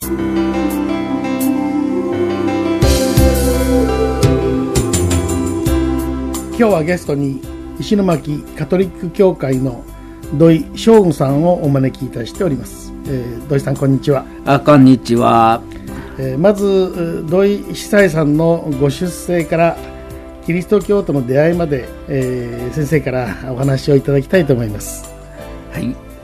今日はゲストに石巻カトリック教会の土井正吾さんをお招きいたしております。土井さん、こんにちは。 こんにちは。 まず土井久さんのご出生からキリスト教との出会いまで、先生からお話をいただきたいと思います。 はい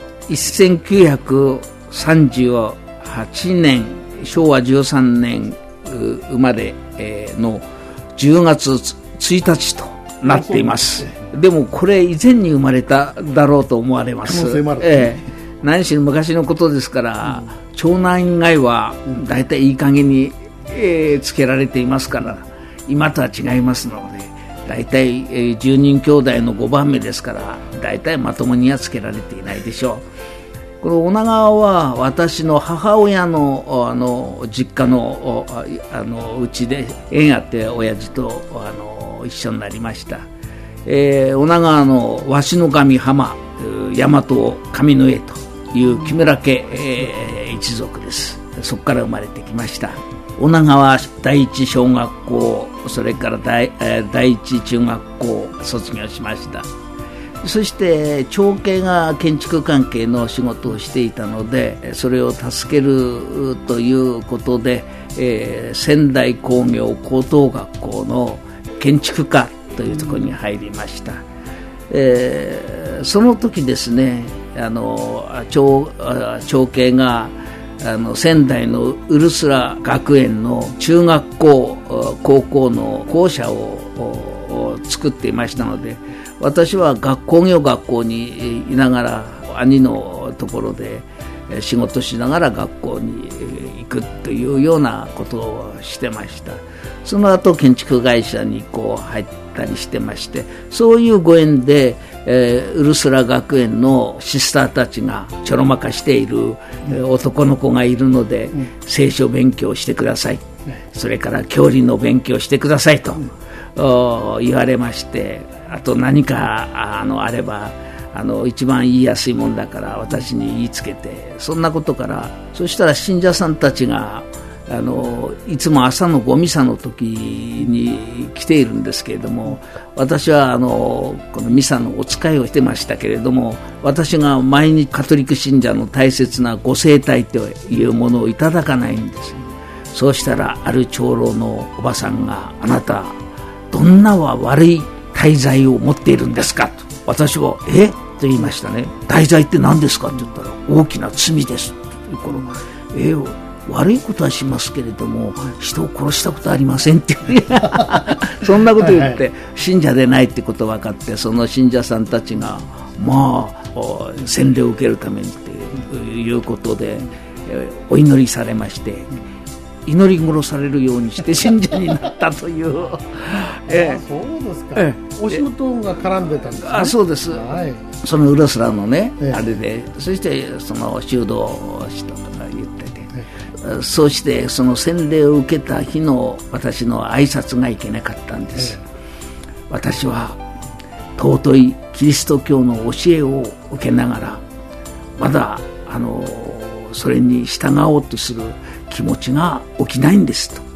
、1938年昭和13年生まれの10月1日となっています。でもこれ以前に生まれただろうと思われます。何しろ昔のことですから、長男以外はだいたいいい加減に、つけられていますから、今とは違いますので、だいたい10人兄弟の5番目ですから、だいたいまともにはつけられていないでしょう。この女川は私の母親の実家のうちで縁あって親父と一緒になりました。女川の鷲の神浜大和上の江という木村家、一族です。そこから生まれてきました。女川第一小学校、それから第一中学校卒業しました。そして長兄が建築関係の仕事をしていたので、それを助けるということで、仙台工業高等学校の建築科というところに入りました。その時ですね、長兄が仙台のウルスラ学園の中学校高校の校舎を作っていましたので、私は工業学校にいながら兄のところで仕事しながら学校に行くというようなことをしてました。その後建築会社に入ったりしてまして、そういうご縁で、ウルスラ学園のシスターたちがちょろまかしている、男の子がいるので、聖書勉強してください、それから教理の勉強してくださいと、言われまして、あと何かあれば一番言いやすいもんだから私に言いつけて、そんなことから、そしたら信者さんたちがいつも朝のごミサの時に来ているんですけれども、私はこのミサのお使いをしてましたけれども、私が毎日カトリック信者の大切なご聖体というものをいただかないんです。そうしたらある長老のおばさんが、あなたどんな悪い大罪を持っているんですかと。私はと言いましたね。大罪って何ですかって言ったら、大きな罪ですというから、悪いことはしますけれども人を殺したことはありませんってそんなこと言って、信者でないってこと分かって、その信者さんたちが洗礼を受けるためにということで、お祈りされまして、祈り殺されるようにして信者になったというそうですか、お仕事が絡んでたんですね。 そうです、そのウルスラのね、あれで、そしてその修道したとか言ってて、そうしてその洗礼を受けた日の私の挨拶がいけなかったんです。私は尊いキリスト教の教えを受けながら、まだそれに従おうとする気持ちが起きないんですと、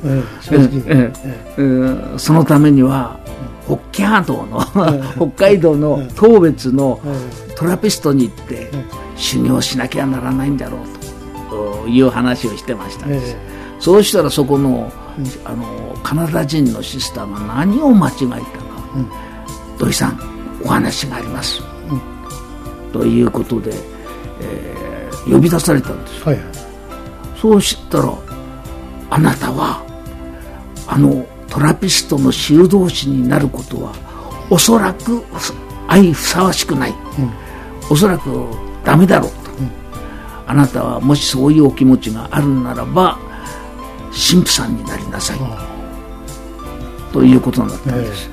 そのためには北海道の当別のトラピストに行って修行しなきゃならないんだろうという話をしてましたんです。そうしたらそこの、カナダ人のシスターが何を間違えたか、土井さんお話があります、ということで、呼び出されたんです、そうしたら、あなたはトラピストの修道士になることはおそらく相ふさわしくない、おそらくダメだろうと、あなたはもしそういうお気持ちがあるならば神父さんになりなさい、ということになったんです。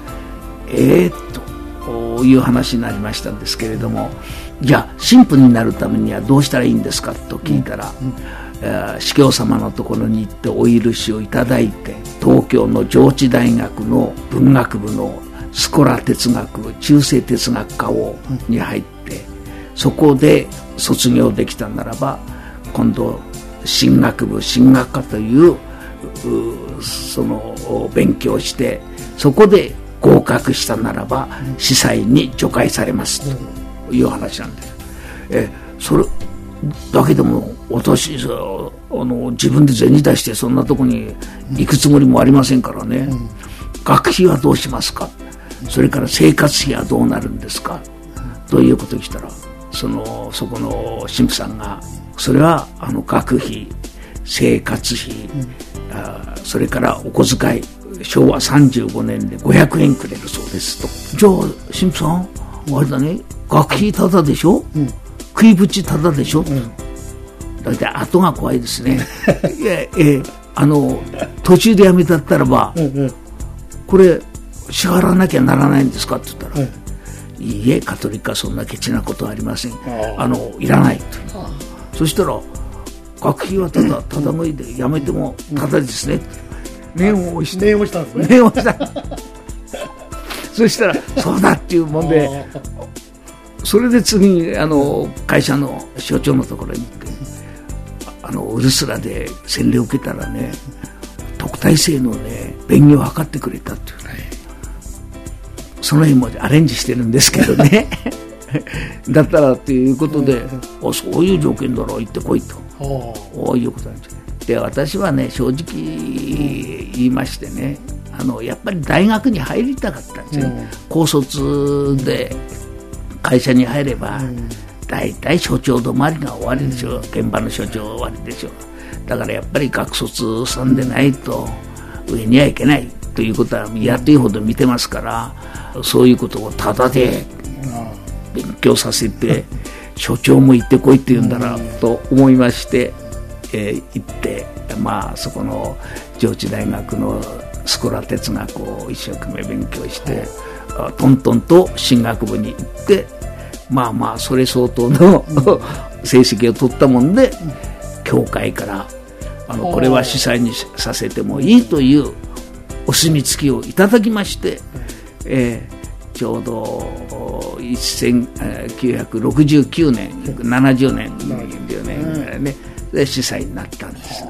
という話になりましたんですけれども、じゃあ神父になるためにはどうしたらいいんですかと聞いたら、司教様のところに行ってお許しをいただいて、東京の上智大学の文学部のスコラ哲学中世哲学科に入って、そこで卒業できたならば今度神学部神学科というその勉強をして、そこで合格したならば司祭に除外されますという話なんです。それだけでも私自分で銭出してそんなとこに行くつもりもありませんからね、学費はどうしますか、それから生活費はどうなるんですかということをしたら、そこの神父さんが、それは学費、生活費、それからお小遣い、昭和35年で500円くれるそうですと。じゃあ神父さんあれだね、学費タダでしょ、食いぶちタダでしょ、だいたい後が怖いですね。いや途中でやめたったらば、これ支払わなきゃならないんですかって言ったら、いいえ、カトリックはそんなケチなことはありません、いらないと。そしたら学費はただ食いでやめてもただですね、念を押したんですね。念を押したそしたらそうだっていうもんで、それで次に会社の所長のところに行って、ウルスラで洗礼を受けたらね、特待生のね便宜を図ってくれたっていう、その辺もアレンジしてるんですけどねだったらということで、そういう条件だろう、行ってこいということなんです。で、私はね正直言いましてね、やっぱり大学に入りたかったんですよ、高卒で会社に入れば、大体所長止まりが終わりでしょ、現場の所長終わりでしょ。だからやっぱり学卒さんでないと上にはいけないということはやっていいほど見てますから、そういうことをただで勉強させて所長も行ってこいって言うんだなと思いまして、行って、そこの上智大学のスコラ哲学を一生懸命勉強して、トントンと神学部に行って、それ相当の成績を取ったもんで、教会からこれは司祭にさせてもいいというお墨付きをいただきまして、ちょうど1969年70年で司祭になったんです。